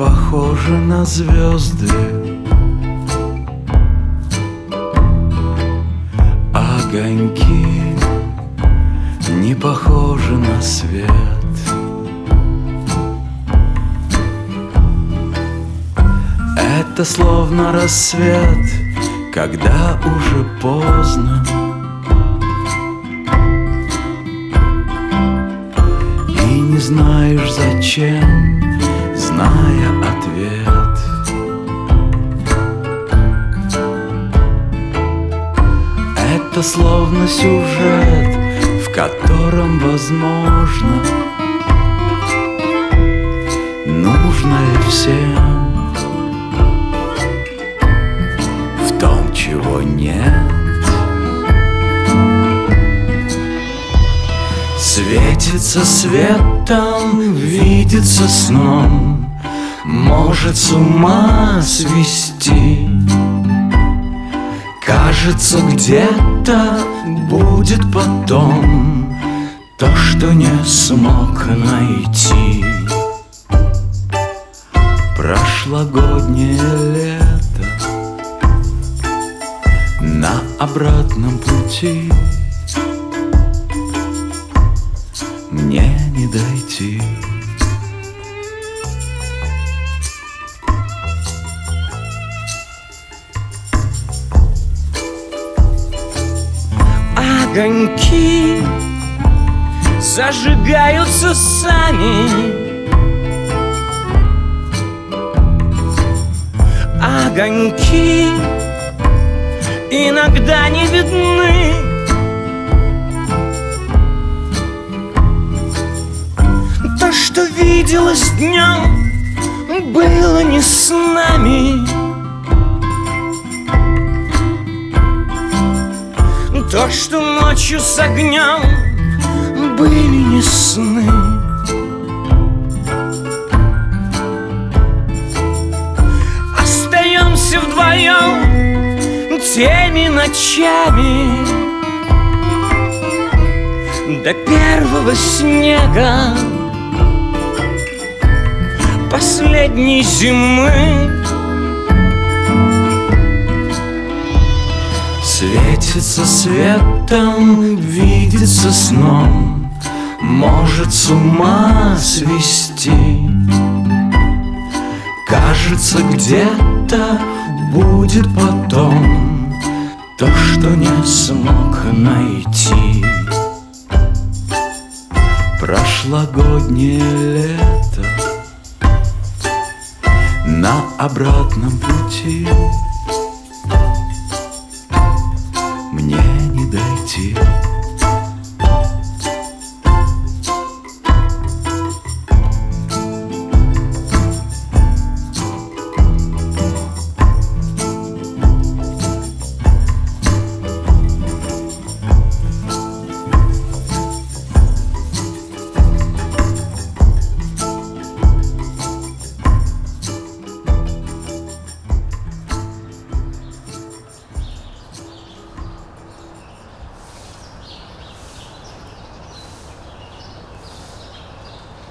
похожи на звезды, огоньки не похожи на свет. Это словно рассвет, когда уже поздно, и не знаешь зачем, зная ответ. Это словно сюжет, в котором возможно нужное всем в том, чего нет. Светится светом, видится сном, может с ума свести. Кажется, где-то будет потом то, что не смог найти. Прошлогоднее лето на обратном пути мне не дойти. Огоньки зажигаются сами, огоньки иногда не видны. То, что виделось днем, было не с нами. То, что ночью с огнем, были не сны. Остаемся вдвоем теми ночами до первого снега последней зимы. Светится светом, видится сном, может с ума свести. Кажется, где-то будет потом то, что не смог найти. Прошлогоднее лето на обратном пути мне не дойти.